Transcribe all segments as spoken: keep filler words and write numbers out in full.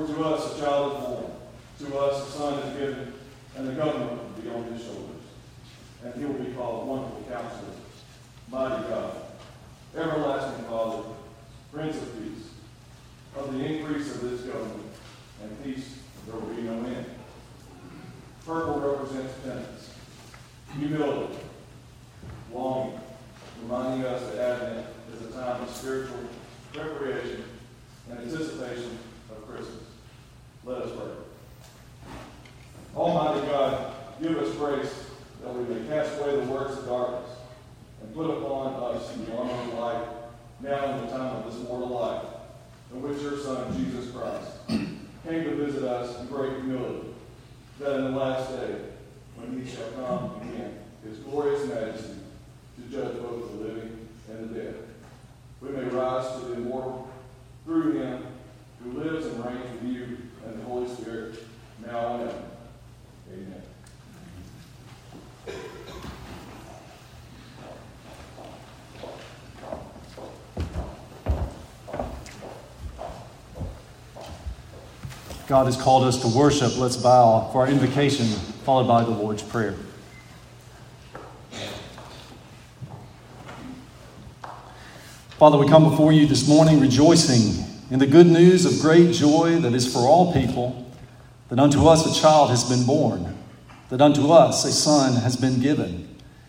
For to us a child is born, to us a son is given, and the government will be on his shoulders. And he will be called Wonderful Counselor, Mighty God, Everlasting Father, Prince of Peace. Of the increase of this government and peace there will be no end. Purple represents penance, humility, longing, reminding us that Advent is a time of spiritual recreation and anticipation of Christmas. Let us pray. Almighty God, give us grace that we may cast away the works of darkness and put upon us the armor of light now in the time of this mortal life, in which your Son, Jesus Christ, came to visit us in great humility, that in the last day, when he shall come again, his glorious majesty, to judge both the living and the dead, we may rise to the immortal through him who lives and reigns with you and the Holy Spirit, now and ever. Amen. God has called us to worship. Let's bow for our invocation, followed by the Lord's Prayer. Father, we come before you this morning rejoicing in the good news of great joy that is for all people, that unto us a child has been born, that unto us a son has been given.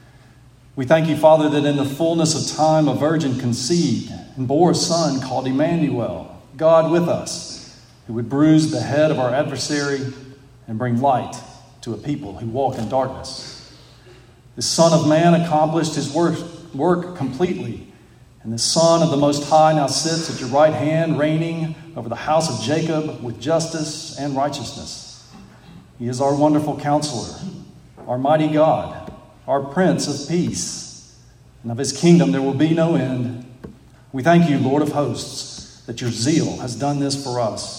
We thank you, Father, that in the fullness of time a virgin conceived and bore a son called Emmanuel, God with us, who would bruise the head of our adversary and bring light to a people who walk in darkness. The Son of Man accomplished his work, work completely, and the Son of the Most High now sits at your right hand, reigning over the house of Jacob with justice and righteousness. He is our wonderful counselor, our mighty God, our Prince of Peace, and of his kingdom there will be no end. We thank you, Lord of hosts, that your zeal has done this for us.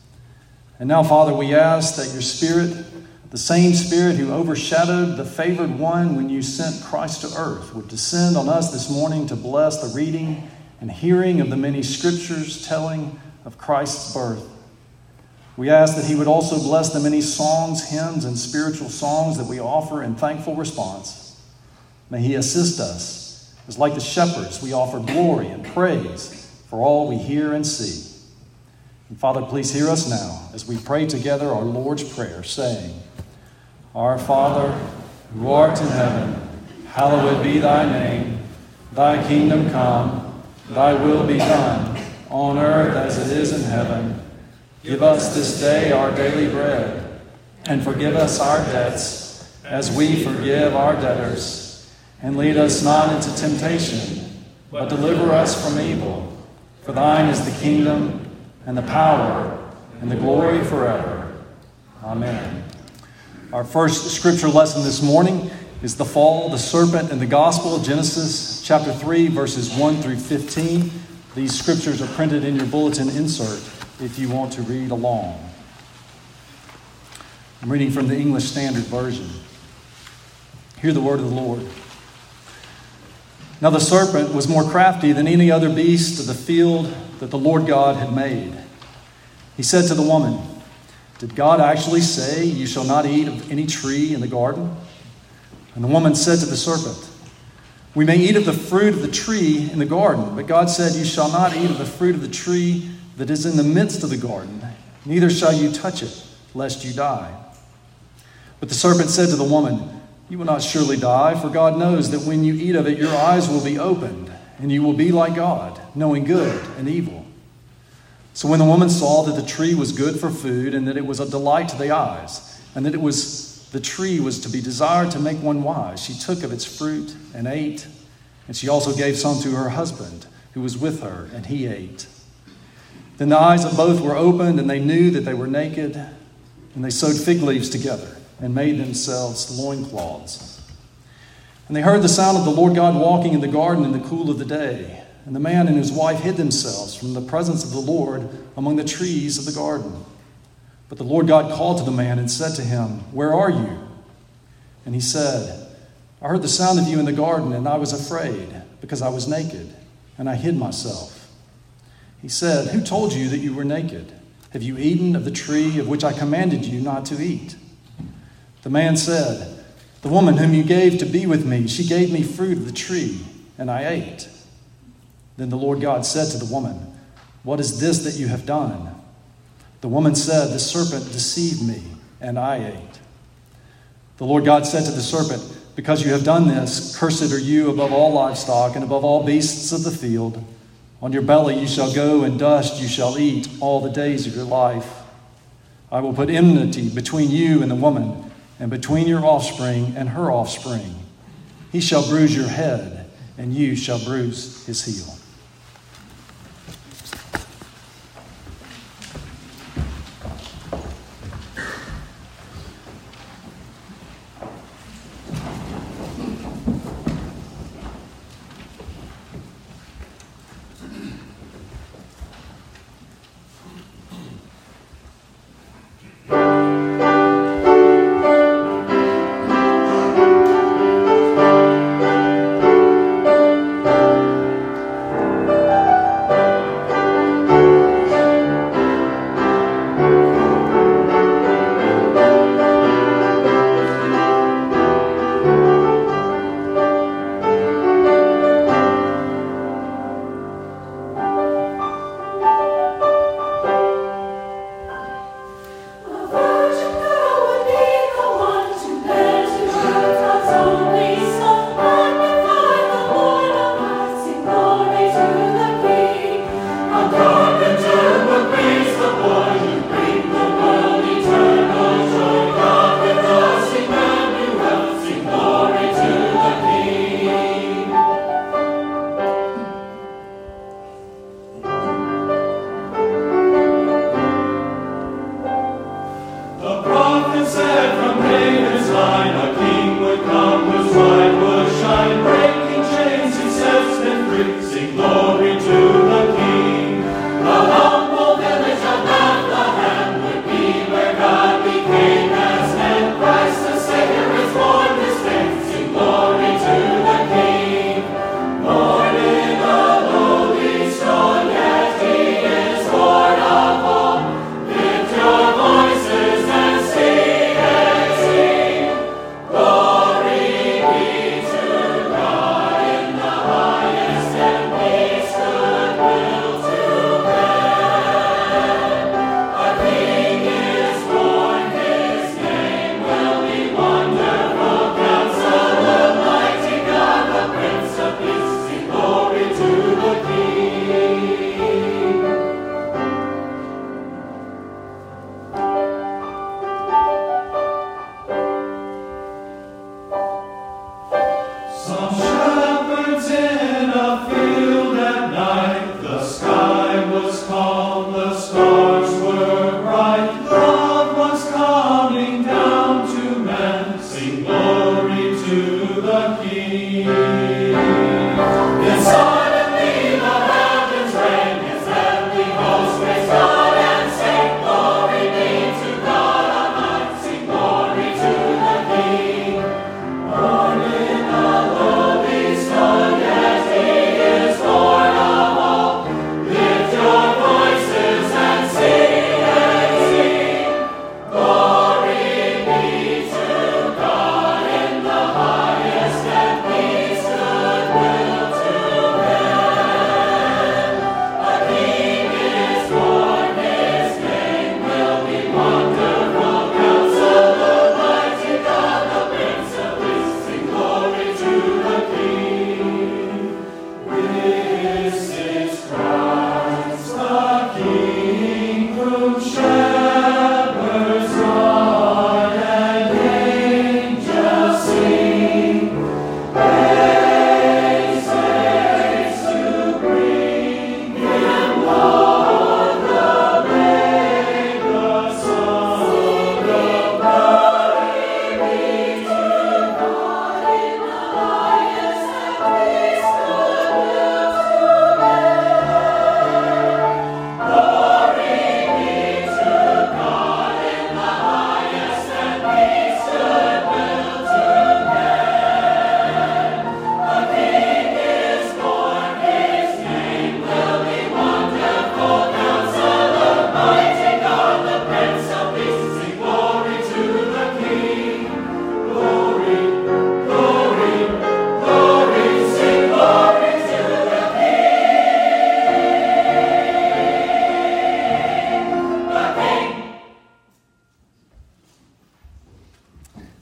And now, Father, we ask that your Spirit, the same Spirit who overshadowed the favored one when you sent Christ to earth, would descend on us this morning to bless the reading and hearing of the many scriptures telling of Christ's birth. We ask that he would also bless the many songs, hymns, and spiritual songs that we offer in thankful response. May he assist us, as like the shepherds we offer glory and praise for all we hear and see. And Father, please hear us now as we pray together our Lord's Prayer, saying, Our Father, who art in heaven, hallowed be thy name. Thy kingdom come, thy will be done, on earth as it is in heaven. Give us this day our daily bread, and forgive us our debts, as we forgive our debtors. And lead us not into temptation, but deliver us from evil. For thine is the kingdom, and the power, and the glory forever. Amen. Our first scripture lesson this morning is the fall, the serpent, and the gospel, Genesis chapter three, verses one through fifteen. These scriptures are printed in your bulletin insert if you want to read along. I'm reading from the English Standard Version. Hear the word of the Lord. Now the serpent was more crafty than any other beast of the field that the Lord God had made. He said to the woman, Did God actually say, You shall not eat of any tree in the garden? And the woman said to the serpent, We may eat of the fruit of the tree in the garden, but God said, You shall not eat of the fruit of the tree that is in the midst of the garden, neither shall you touch it, lest you die. But the serpent said to the woman, You will not surely die, for God knows that when you eat of it, your eyes will be opened, and you will be like God, knowing good and evil. So when the woman saw that the tree was good for food, and that it was a delight to the eyes, and that it was the tree was to be desired to make one wise, she took of its fruit and ate, and she also gave some to her husband, who was with her, and he ate. Then the eyes of both were opened, and they knew that they were naked, and they sewed fig leaves together, and made themselves loincloths. And they heard the sound of the Lord God walking in the garden in the cool of the day. And the man and his wife hid themselves from the presence of the Lord among the trees of the garden. But the Lord God called to the man and said to him, Where are you? And he said, I heard the sound of you in the garden, and I was afraid, because I was naked, and I hid myself. He said, Who told you that you were naked? Have you eaten of the tree of which I commanded you not to eat?" The man said, "The woman whom you gave to be with me, she gave me fruit of the tree, and I ate." Then the Lord God said to the woman, "What is this that you have done?" The woman said, "The serpent deceived me, and I ate." The Lord God said to the serpent, "Because you have done this, cursed are you above all livestock and above all beasts of the field. On your belly you shall go, and dust you shall eat all the days of your life. I will put enmity between you and the woman, and between your offspring and her offspring. He shall bruise your head, and you shall bruise his heel."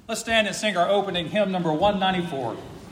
Let's stand and sing our opening hymn, number one ninety-four.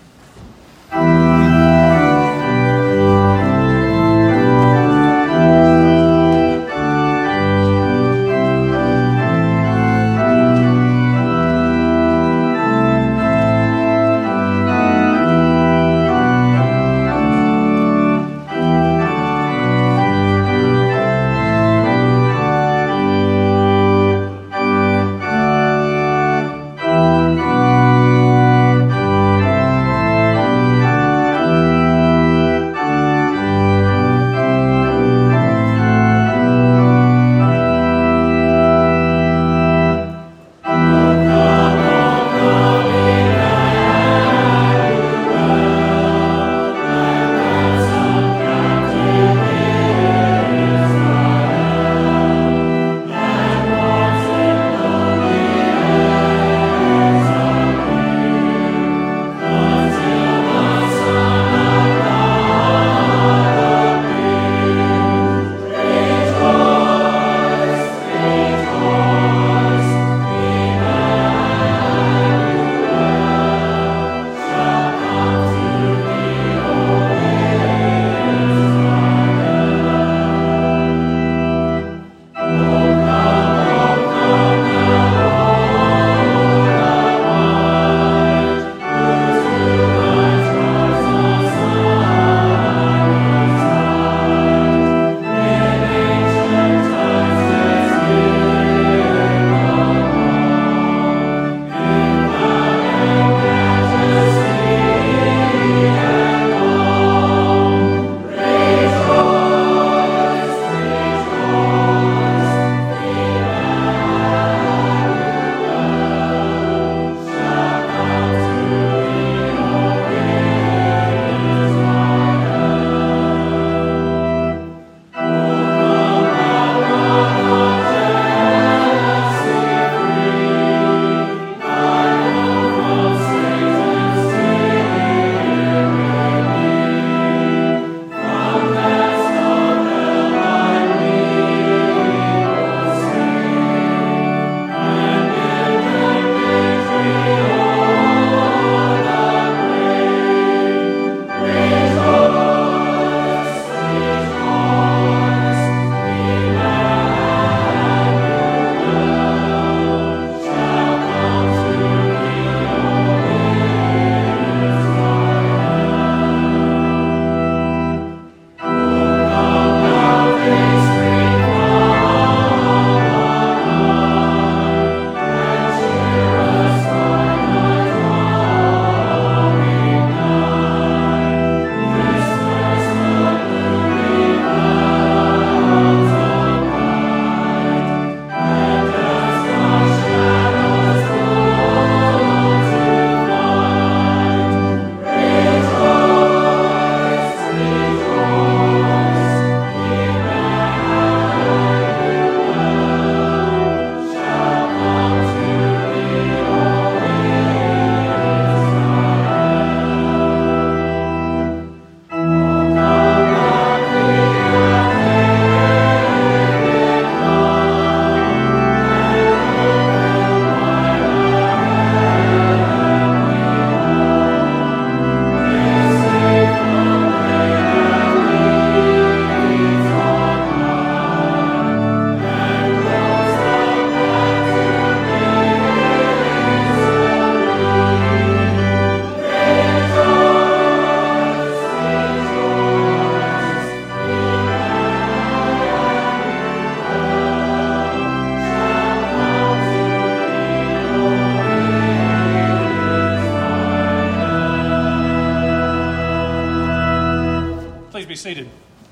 be seated.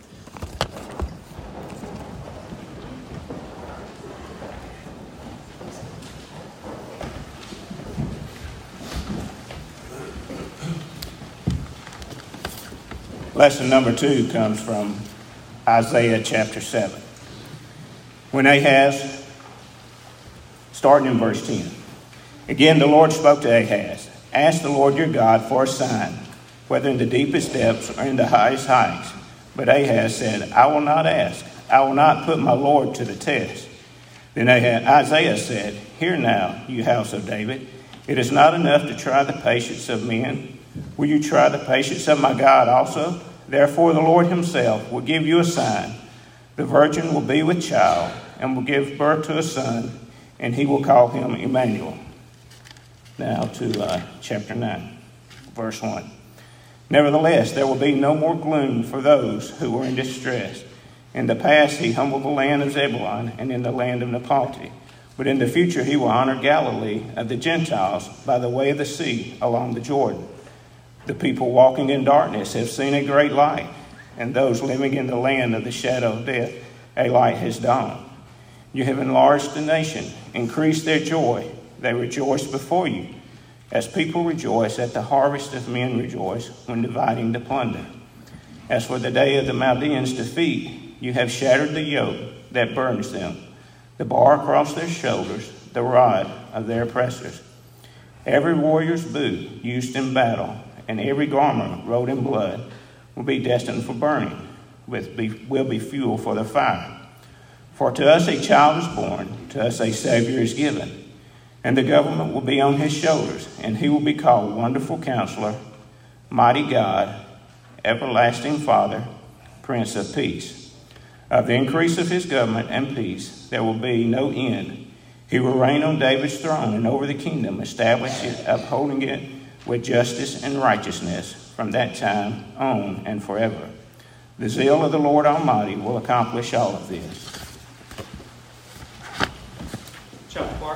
Lesson number two comes from Isaiah chapter seven. When Ahaz, starting in verse ten. Again, the Lord spoke to Ahaz, "Ask the Lord your God for a sign, whether in the deepest depths or in the highest heights." But Ahaz said, "I will not ask. I will not put my Lord to the test." Then Ahaz, Isaiah said, "Hear now, you house of David. It is not enough to try the patience of men. Will you try the patience of my God also? Therefore the Lord himself will give you a sign. The virgin will be with child and will give birth to a son, and he will call him Emmanuel. Now to uh, chapter nine, verse one. Nevertheless, there will be no more gloom for those who are in distress. In the past he humbled the land of Zebulun and in the land of Naphtali. But in the future he will honor Galilee of the Gentiles by the way of the sea along the Jordan. The people walking in darkness have seen a great light, and those living in the land of the shadow of death, a light has dawned. You have enlarged the nation, increased their joy. They rejoice before you, as people rejoice at the harvest of men rejoice when dividing the plunder. As for the day of the Chaldeans' defeat, you have shattered the yoke that burns them, the bar across their shoulders, the rod of their oppressors. Every warrior's boot used in battle and every garment rolled in blood will be destined for burning, with be, will be fuel for the fire. For to us a child is born, to us a Savior is given, and the government will be on his shoulders, and he will be called Wonderful Counselor, Mighty God, Everlasting Father, Prince of Peace. Of the increase of his government and peace there will be no end. He will reign on David's throne and over the kingdom, establish it, upholding it with justice and righteousness from that time on and forever. The zeal of the Lord Almighty will accomplish all of this. Chapter Clark.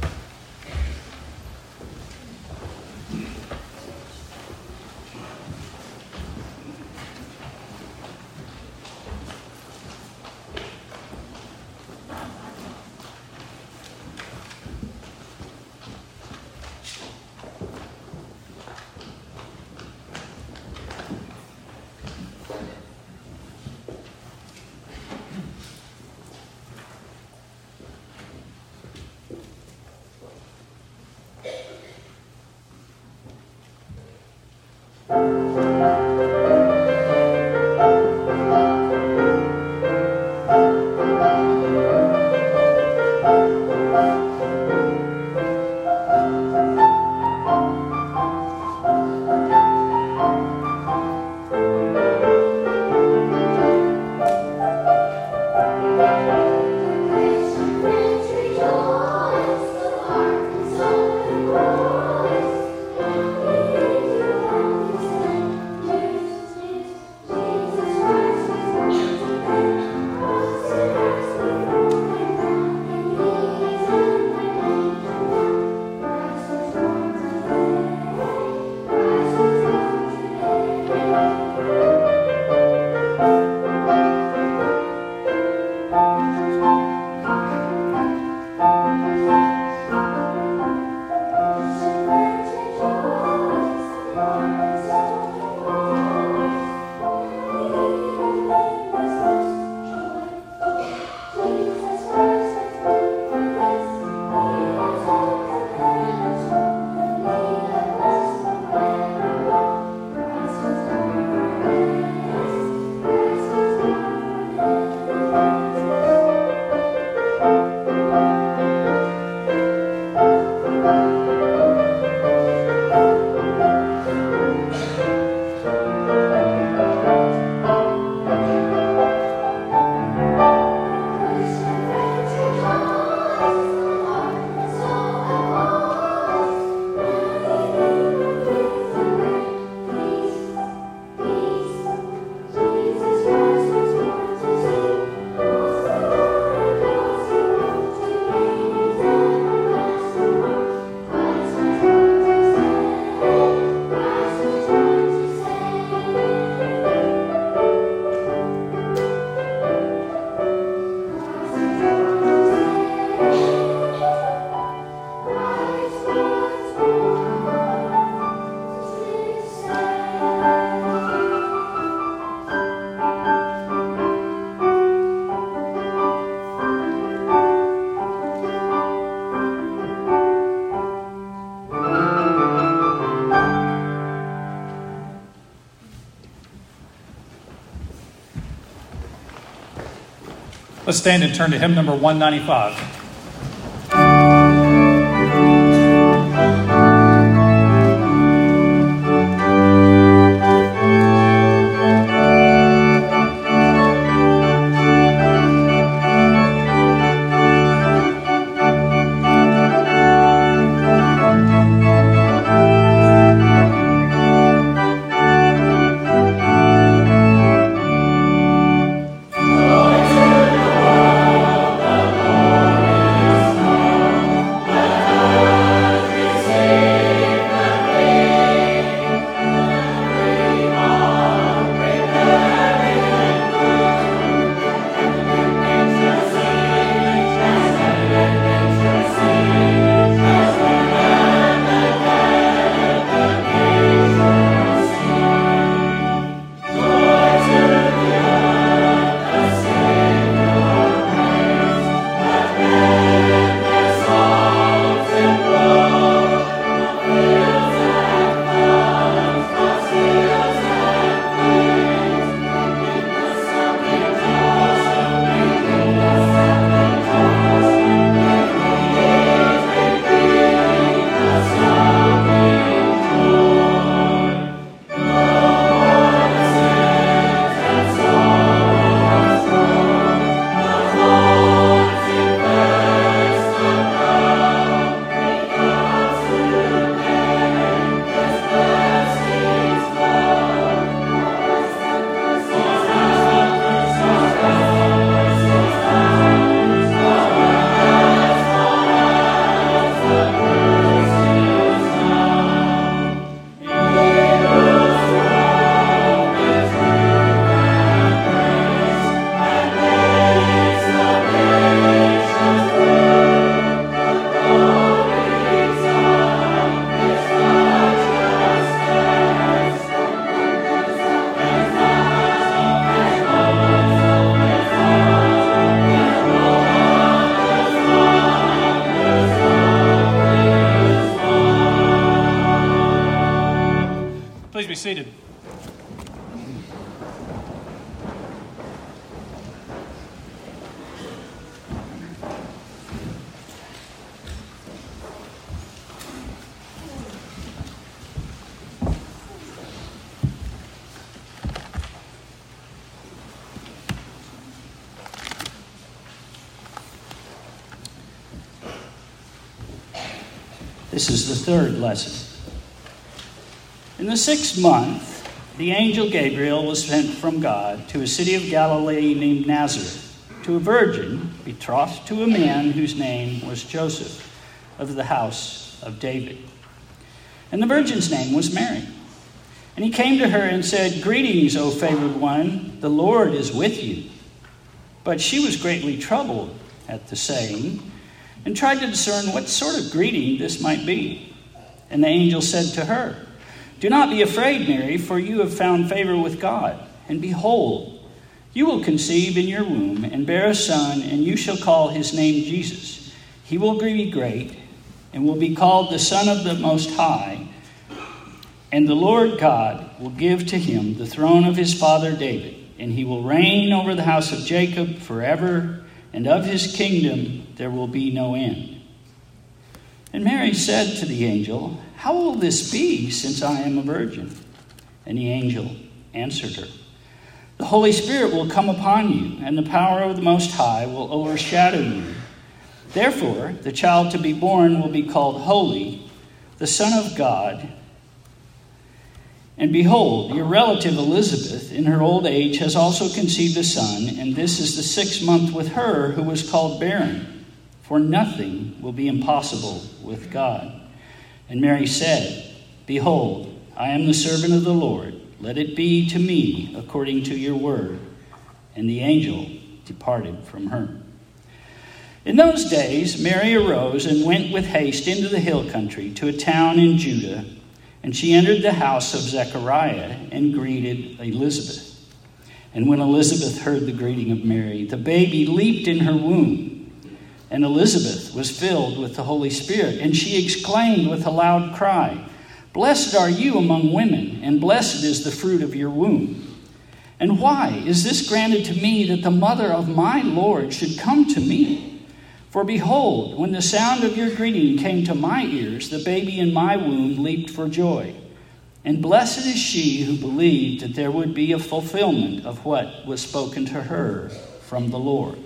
Let's stand and turn to hymn number one ninety-five. seated. This is the third lesson. In the sixth month, the angel Gabriel was sent from God to a city of Galilee named Nazareth, to a virgin betrothed to a man whose name was Joseph, of the house of David. And the virgin's name was Mary. And he came to her and said, "Greetings, O favored one, the Lord is with you." But she was greatly troubled at the saying, and tried to discern what sort of greeting this might be. And the angel said to her, "Do not be afraid, Mary, for you have found favor with God. And behold, you will conceive in your womb and bear a son, and you shall call his name Jesus. He will be great and will be called the Son of the Most High. And the Lord God will give to him the throne of his father David, and he will reign over the house of Jacob forever, and of his kingdom there will be no end." And Mary said to the angel, "How will this be, since I am a virgin?" And the angel answered her, "The Holy Spirit will come upon you, and the power of the Most High will overshadow you. Therefore, the child to be born will be called Holy, the Son of God. And behold, your relative Elizabeth, in her old age, has also conceived a son, and this is the sixth month with her who was called barren. For nothing will be impossible with God." And Mary said, "Behold, I am the servant of the Lord. Let it be to me according to your word." And the angel departed from her. In those days, Mary arose and went with haste into the hill country to a town in Judah. And she entered the house of Zechariah and greeted Elizabeth. And when Elizabeth heard the greeting of Mary, the baby leaped in her womb. And Elizabeth was filled with the Holy Spirit, and she exclaimed with a loud cry, "Blessed are you among women, and blessed is the fruit of your womb. And why is this granted to me, that the mother of my Lord should come to me? For behold, when the sound of your greeting came to my ears, the baby in my womb leaped for joy. And blessed is she who believed that there would be a fulfillment of what was spoken to her from the Lord."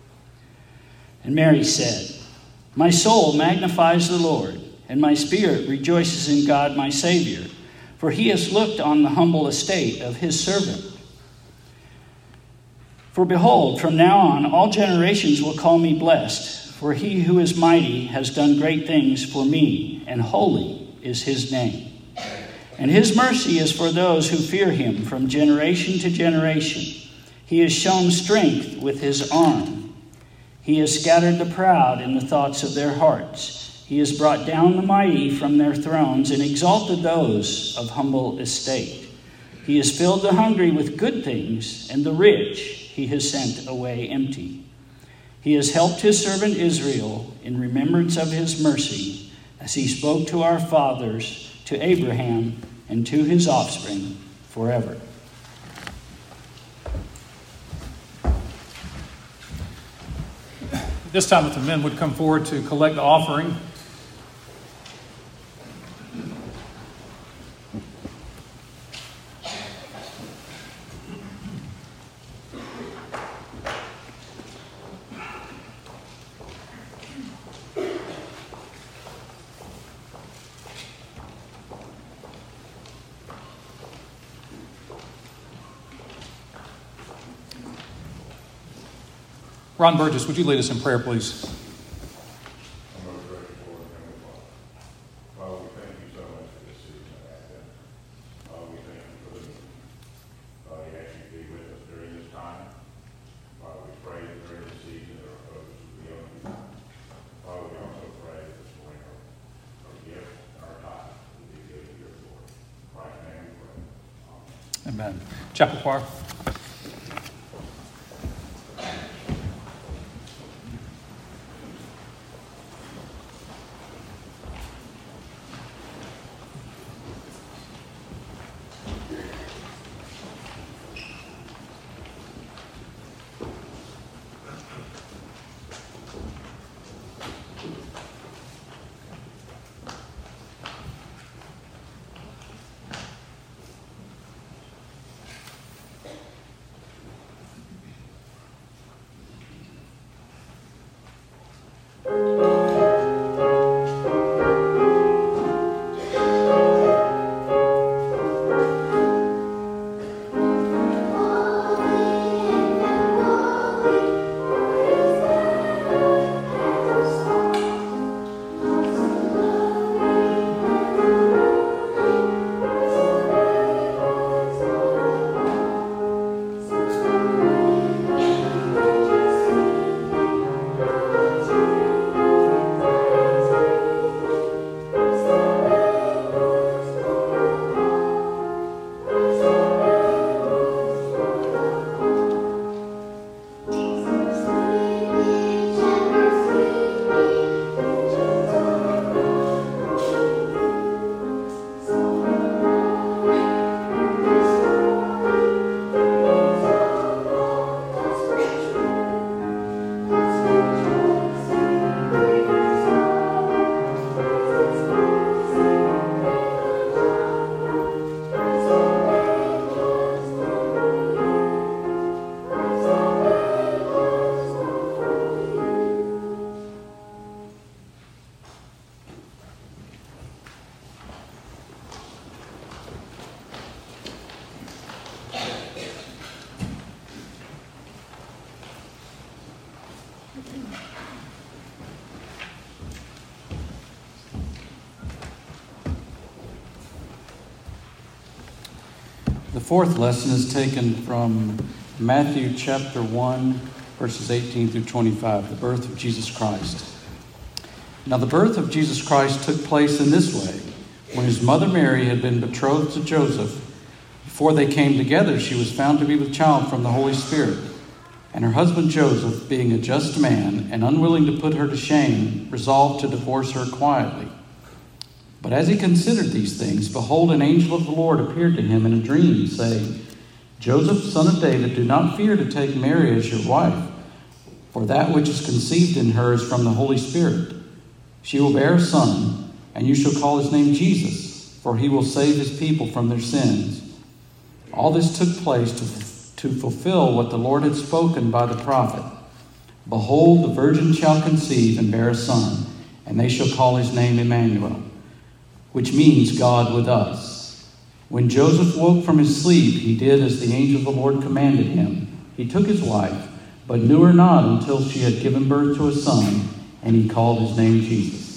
And Mary said, "My soul magnifies the Lord, and my spirit rejoices in God my Savior, for he has looked on the humble estate of his servant. For behold, from now on all generations will call me blessed, for he who is mighty has done great things for me, and holy is his name. And his mercy is for those who fear him from generation to generation. He has shown strength with his arm. He has scattered the proud in the thoughts of their hearts. He has brought down the mighty from their thrones and exalted those of humble estate. He has filled the hungry with good things, and the rich he has sent away empty. He has helped his servant Israel in remembrance of his mercy, as he spoke to our fathers, to Abraham, and to his offspring forever." This time, if the men would come forward to collect the offering. Ron Burgess, would you lead us in prayer, please? Father, we thank you so much for this season of Advent. Father, we thank you for the Father, we ask you to be with us during this time. Father, we pray that during this season that our focus will be on you. Father, we also pray that this morning our, our gift and our time will be given to your Lord. In Christ's name we pray. Amen. Amen. Chapel choir. fourth lesson is taken from Matthew chapter one, verses eighteen through twenty-five, the birth of Jesus Christ. Now the birth of Jesus Christ took place in this way. When his mother Mary had been betrothed to Joseph, before they came together, she was found to be with child from the Holy Spirit. And her husband Joseph, being a just man and unwilling to put her to shame, resolved to divorce her quietly. But as he considered these things, behold, an angel of the Lord appeared to him in a dream, saying, Joseph, son of David, do not fear to take Mary as your wife, for that which is conceived in her is from the Holy Spirit. She will bear a son, and you shall call his name Jesus, for he will save his people from their sins. All this took place to, to fulfill what the Lord had spoken by the prophet. Behold, the virgin shall conceive and bear a son, and they shall call his name Emmanuel, which means God with us. When Joseph woke from his sleep, he did as the angel of the Lord commanded him. He took his wife, but knew her not until she had given birth to a son, and he called his name Jesus.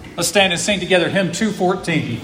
Let's stand and sing together hymn two fourteen.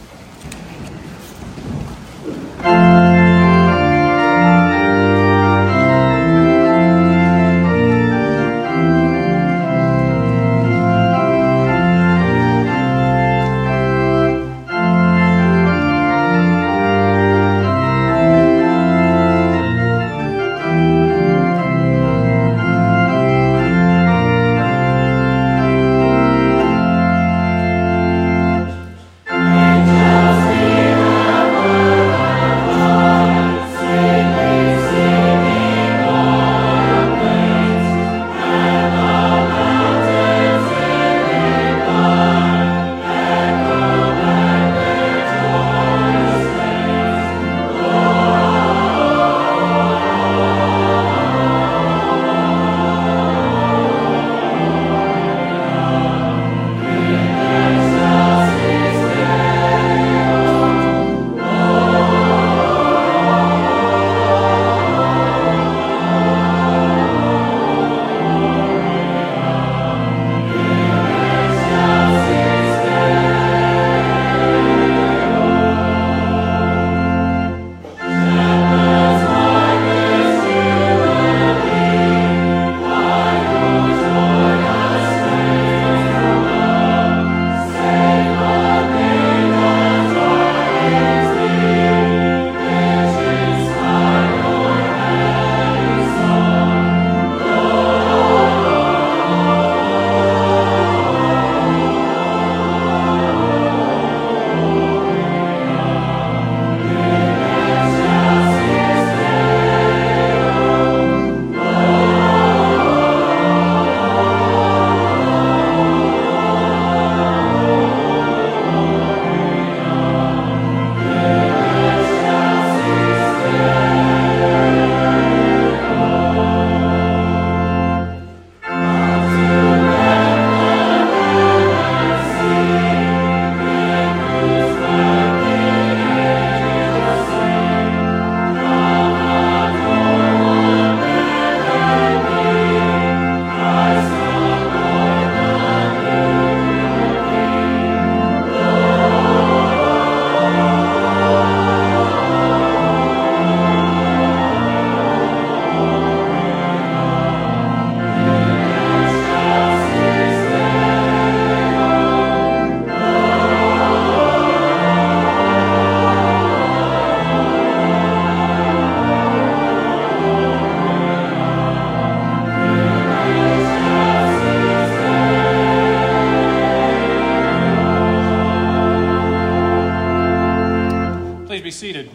Be seated.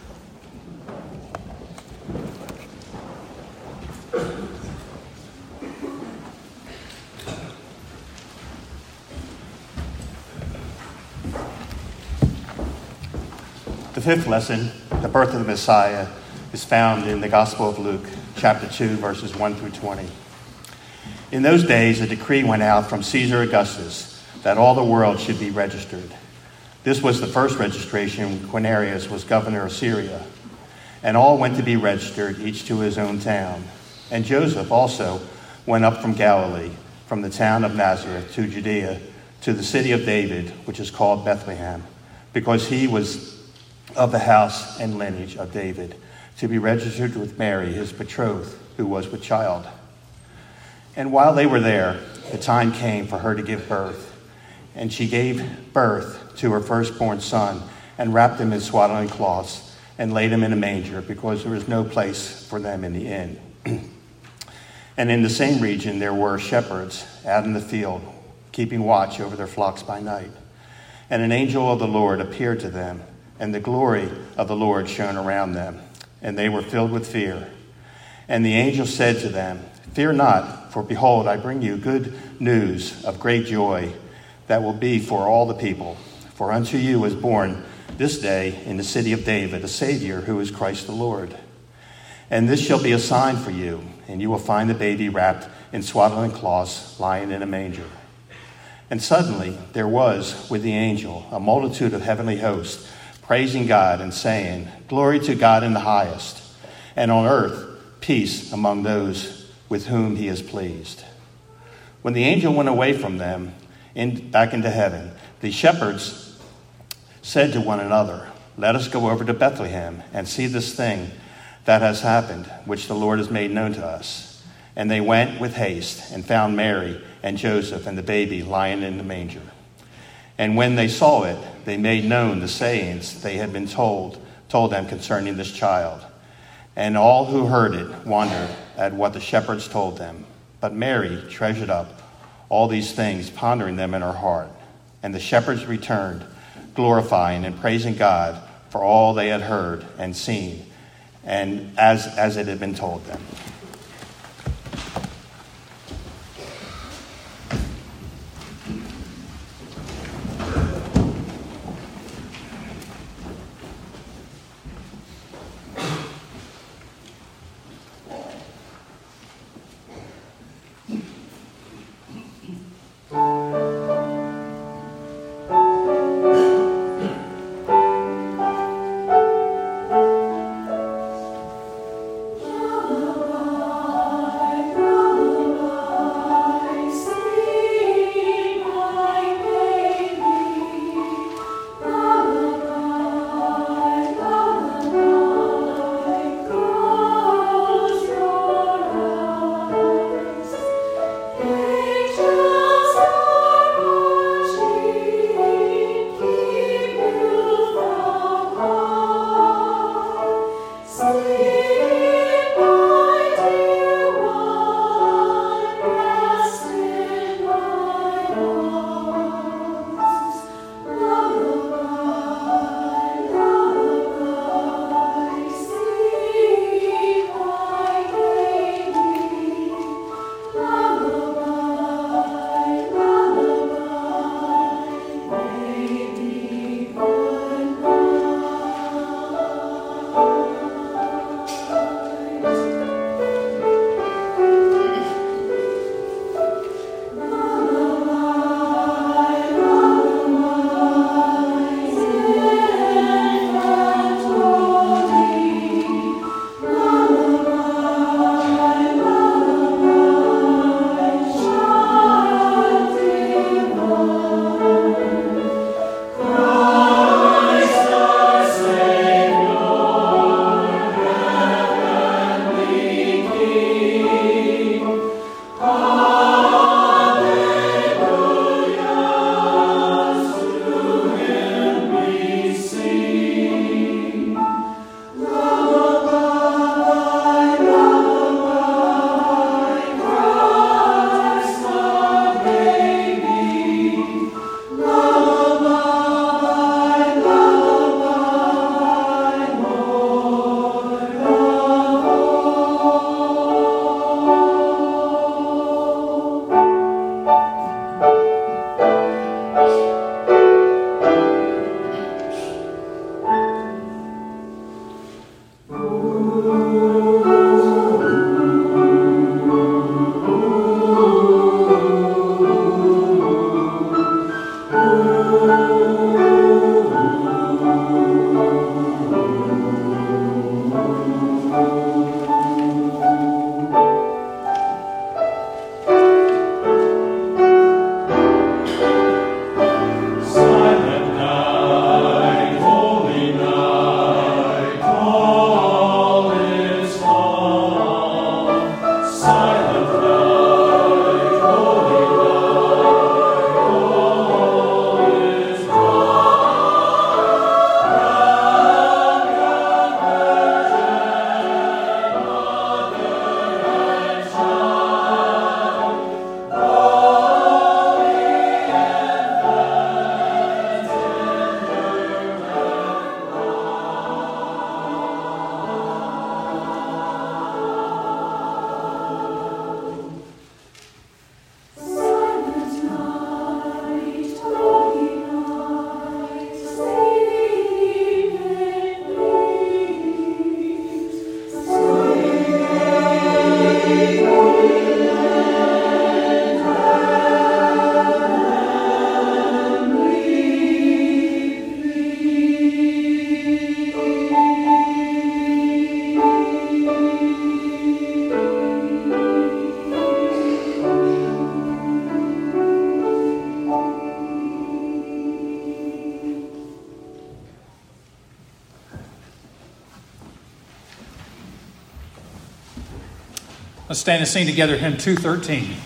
The fifth lesson, the birth of the Messiah, is found in the Gospel of Luke, chapter two, verses one through twenty. In those days, a decree went out from Caesar Augustus that all the world should be registered. This was the first registration when Quirinius was governor of Syria. And all went to be registered, each to his own town. And Joseph also went up from Galilee, from the town of Nazareth to Judea, to the city of David, which is called Bethlehem, because he was of the house and lineage of David, to be registered with Mary, his betrothed, who was with child. And while they were there, the time came for her to give birth. And she gave birth to her firstborn son, and wrapped him in swaddling cloths, and laid him in a manger, because there was no place for them in the inn. And in the same region there were shepherds out in the field, keeping watch over their flocks by night. And an angel of the Lord appeared to them, and the glory of the Lord shone around them, and they were filled with fear. And the angel said to them, "Fear not, for behold, I bring you good news of great joy that will be for all the people. For unto you is born this day in the city of David a Savior, who is Christ the Lord. And this shall be a sign for you, and you will find the baby wrapped in swaddling cloths, lying in a manger." And suddenly there was with the angel a multitude of heavenly hosts, praising God and saying, "Glory to God in the highest, and on earth peace among those with whom he is pleased." When the angel went away from them, in, back into heaven, the shepherds said to one another, "Let us go over to Bethlehem and see this thing that has happened, which the Lord has made known to us." And they went with haste and found Mary and Joseph and the baby lying in the manger. And when they saw it, they made known the sayings they had been told, told them concerning this child. And all who heard it wondered at what the shepherds told them. But Mary treasured up all these things, pondering them in her heart. And the shepherds returned, glorifying and praising God for all they had heard and seen, and as, as it had been told them. Bye. Let's stand and sing together hymn two thirteen.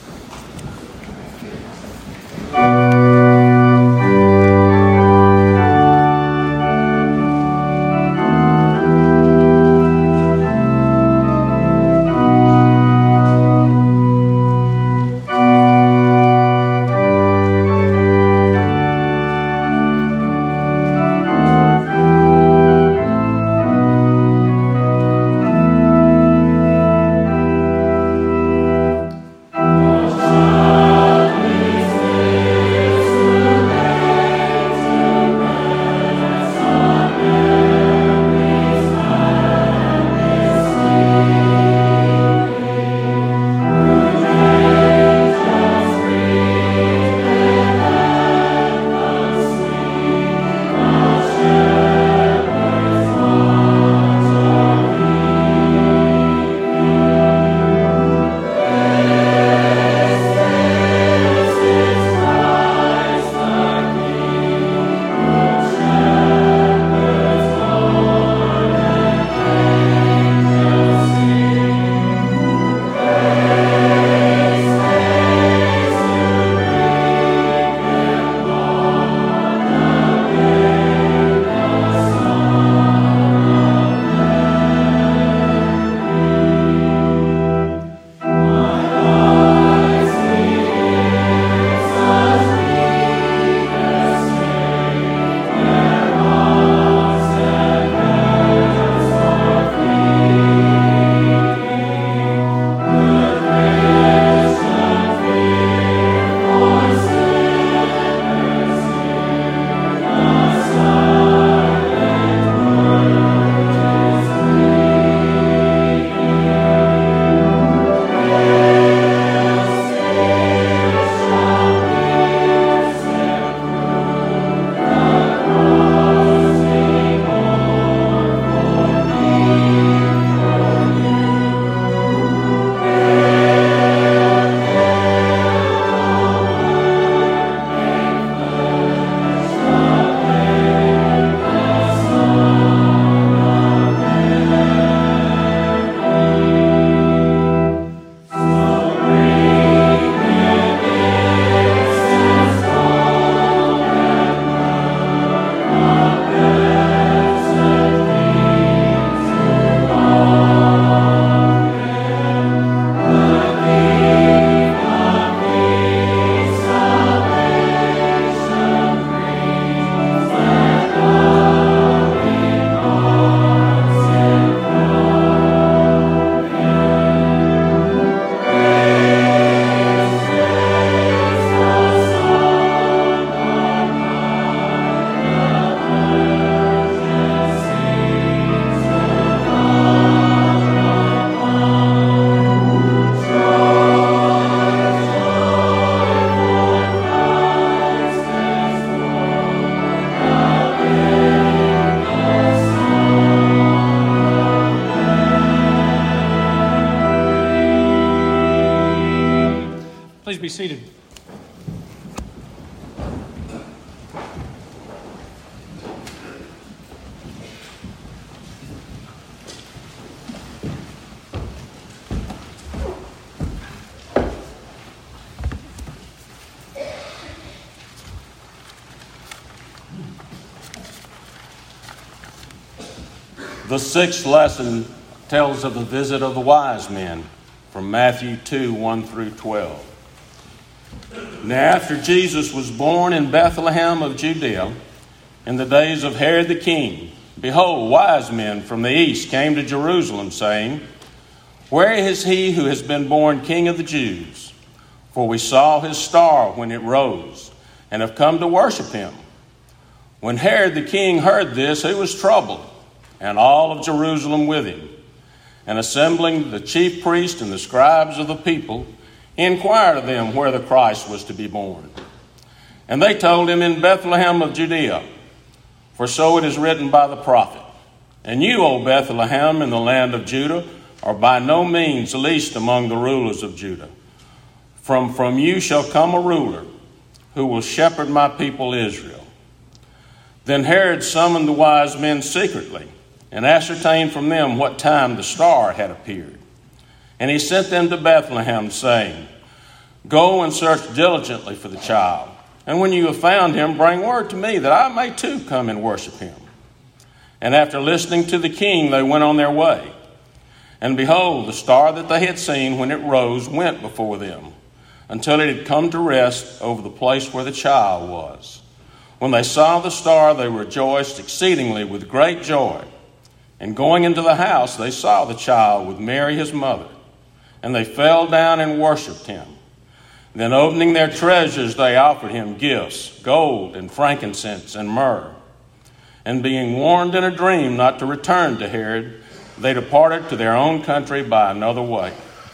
Please be seated. The sixth lesson tells of the visit of the wise men from Matthew two, one through twelve. Now after Jesus was born in Bethlehem of Judea, in the days of Herod the king, behold, wise men from the east came to Jerusalem, saying, Where is he who has been born King of the Jews? For we saw his star when it rose, and have come to worship him. When Herod the king heard this, he was troubled, and all of Jerusalem with him. And assembling the chief priests and the scribes of the people, he inquired of them where the Christ was to be born. And they told him, In Bethlehem of Judea, for so it is written by the prophet, And you, O Bethlehem, in the land of Judah, are by no means least among the rulers of Judah. From, from you shall come a ruler who will shepherd my people Israel. Then Herod summoned the wise men secretly, and ascertained from them what time the star had appeared. And he sent them to Bethlehem, saying, Go and search diligently for the child. And when you have found him, bring word to me, that I may too come and worship him. And after listening to the king, they went on their way. And behold, the star that they had seen when it rose went before them, until it had come to rest over the place where the child was. When they saw the star, they rejoiced exceedingly with great joy. And going into the house, they saw the child with Mary his mother. And they fell down and worshipped him. Then opening their treasures, they offered him gifts, gold and frankincense and myrrh. And being warned in a dream not to return to Herod, they departed to their own country by another way.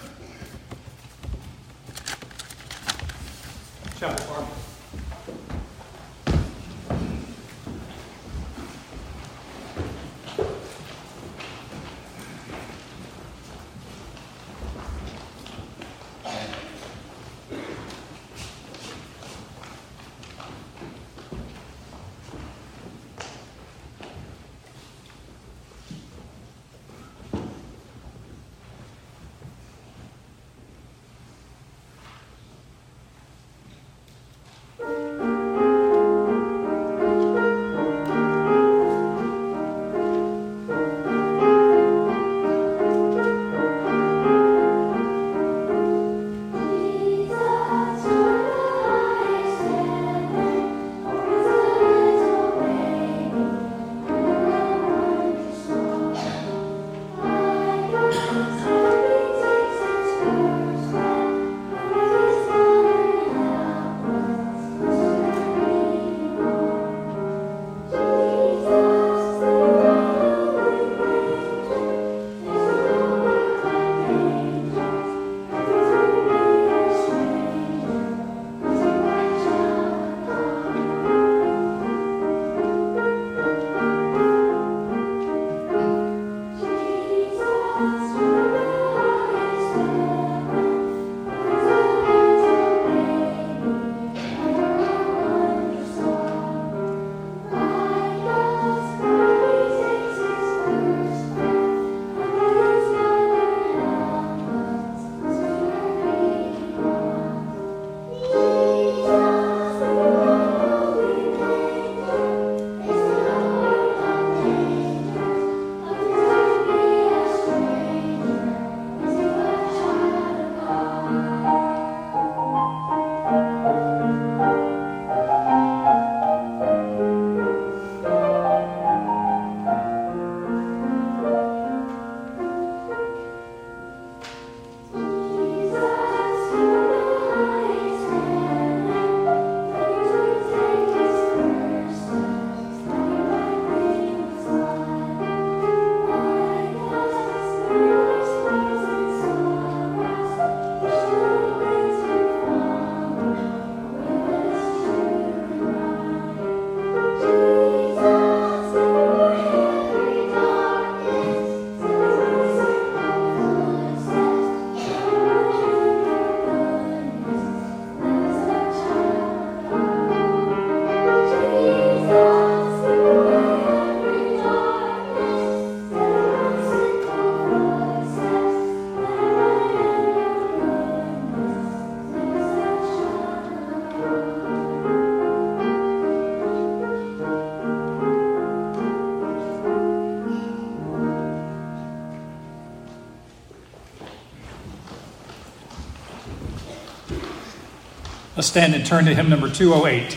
Let's stand and turn to hymn number two oh eight.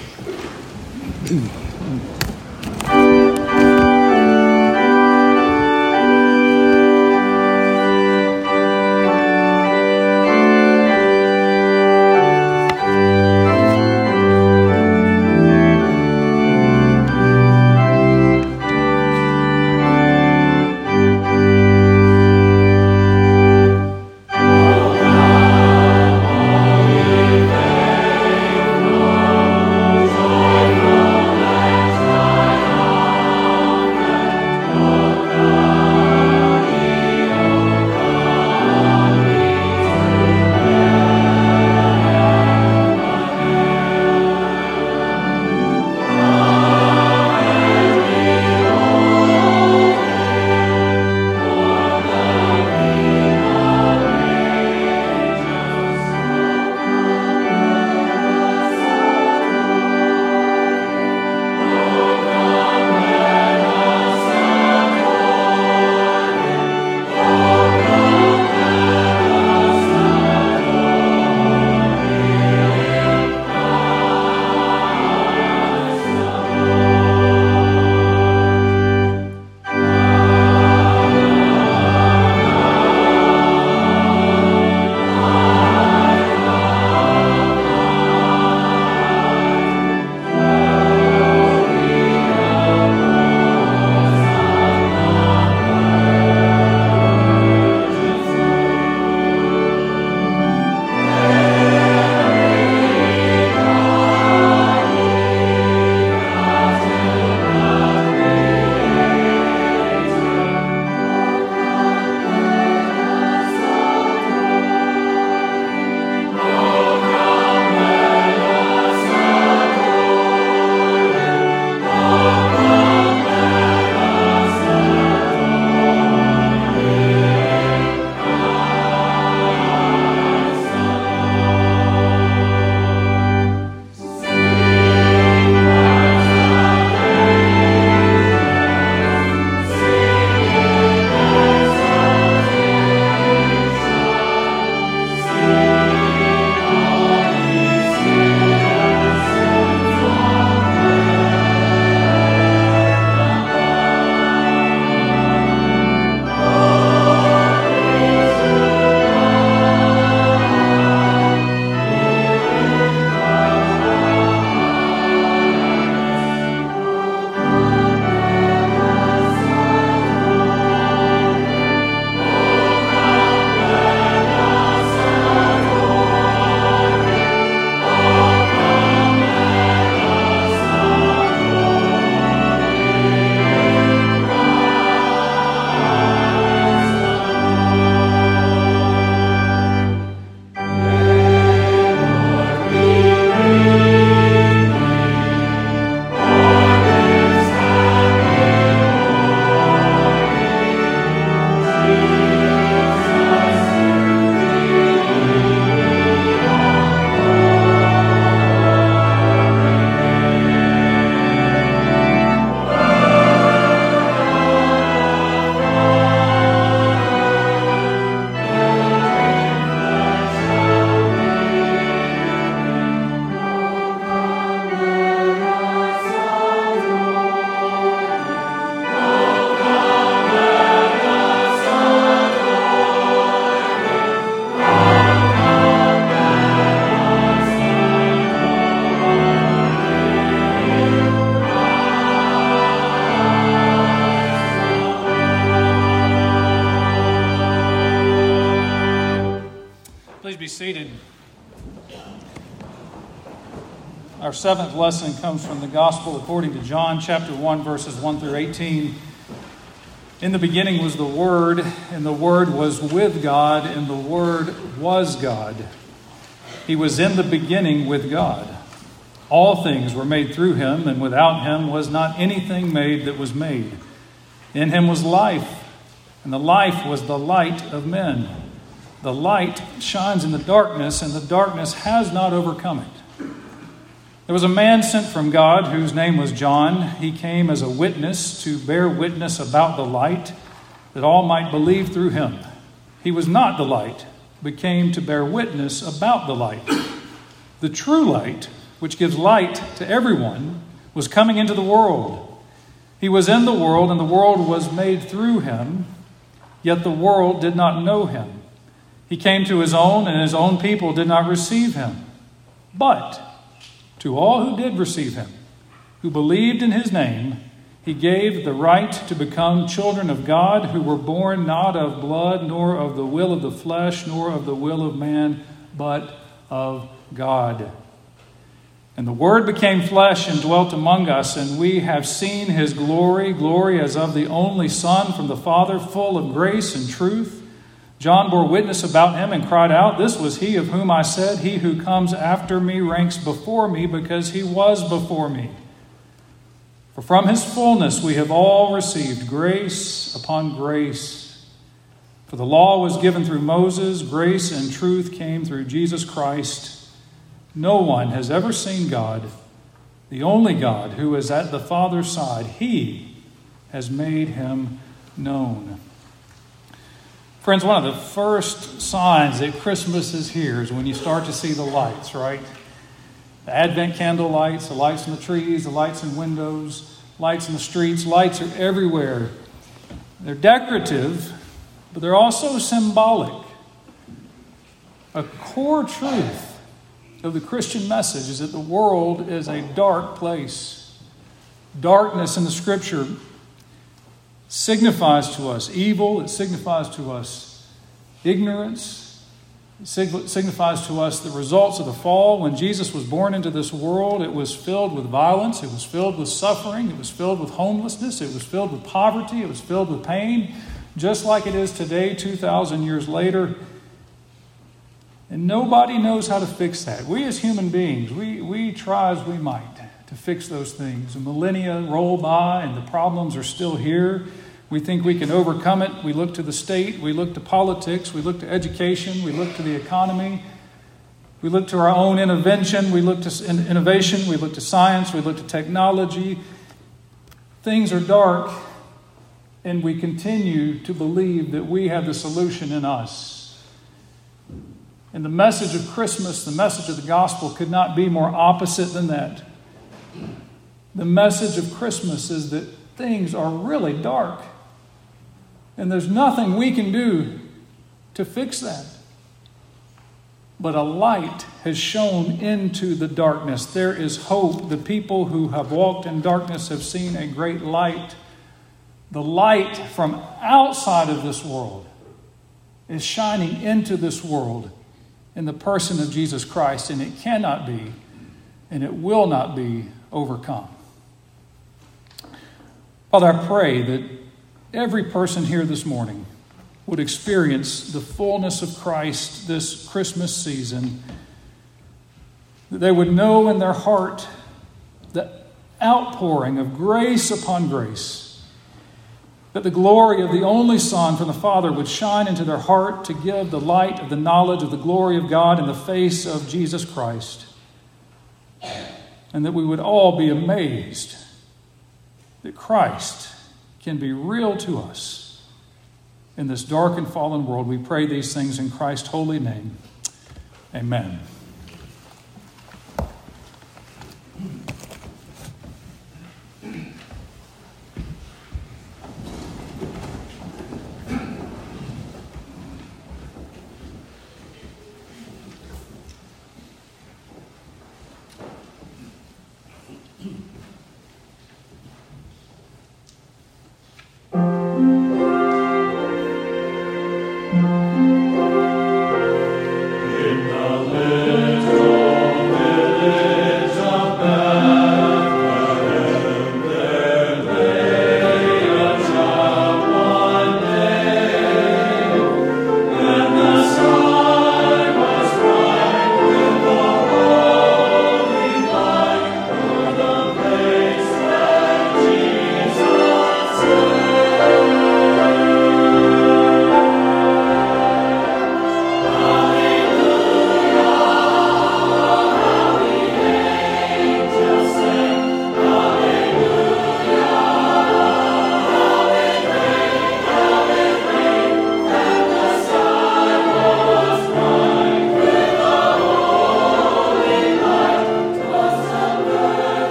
Lord. Our seventh lesson comes from the Gospel according to John chapter one, verses one through eighteen. In the beginning was the Word, and the Word was with God, and the Word was God. He was in the beginning with God. All things were made through him, and without him was not anything made that was made. In him was life, and the life was the light of men. The light shines in the darkness, and the darkness has not overcome it. There was a man sent from God whose name was John. He came as a witness to bear witness about the light, that all might believe through him. He was not the light, but came to bear witness about the light. The true light, which gives light to everyone, was coming into the world. He was in the world, and the world was made through him, yet the world did not know him. He came to his own, and his own people did not receive him. But to all who did receive him, who believed in his name, he gave the right to become children of God, who were born not of blood, nor of the will of the flesh, nor of the will of man, but of God. And the Word became flesh and dwelt among us, and we have seen his glory, glory as of the only Son from the Father, full of grace and truth. John bore witness about him and cried out, "This was he of whom I said, he who comes after me ranks before me, because he was before me." For from his fullness we have all received grace upon grace. For the law was given through Moses, grace and truth came through Jesus Christ. No one has ever seen God, the only God who is at the Father's side. He has made him known. Friends, one of the first signs that Christmas is here is when you start to see the lights, right? The Advent candle lights, the lights in the trees, the lights in windows, lights in the streets. Lights are everywhere. They're decorative, but they're also symbolic. A core truth of the Christian message is that the world is a dark place. Darkness in the Scripture signifies to us evil. It signifies to us ignorance. It signifies to us the results of the fall. When Jesus was born into this world, it was filled with violence. It was filled with suffering. It was filled with homelessness. It was filled with poverty. It was filled with pain, just like it is today, two thousand years later. And nobody knows how to fix that. We as human beings, we, we try as we might to fix those things. The millennia roll by and the problems are still here. We think we can overcome it. We look to the state. We look to politics. We look to education. We look to the economy. We look to our own intervention. We look to innovation. We look to science. We look to technology. Things are dark, and we continue to believe that we have the solution in us. And the message of Christmas, the message of the gospel, could not be more opposite than that. The message of Christmas is that things are really dark. And there's nothing we can do to fix that. But a light has shone into the darkness. There is hope. The people who have walked in darkness have seen a great light. The light from outside of this world is shining into this world in the person of Jesus Christ, and it cannot be, and it will not be overcome. Father, I pray that every person here this morning would experience the fullness of Christ this Christmas season, that they would know in their heart the outpouring of grace upon grace, that the glory of the only Son from the Father would shine into their heart to give the light of the knowledge of the glory of God in the face of Jesus Christ, and that we would all be amazed that Christ can be real to us in this dark and fallen world. We pray these things in Christ's holy name. Amen.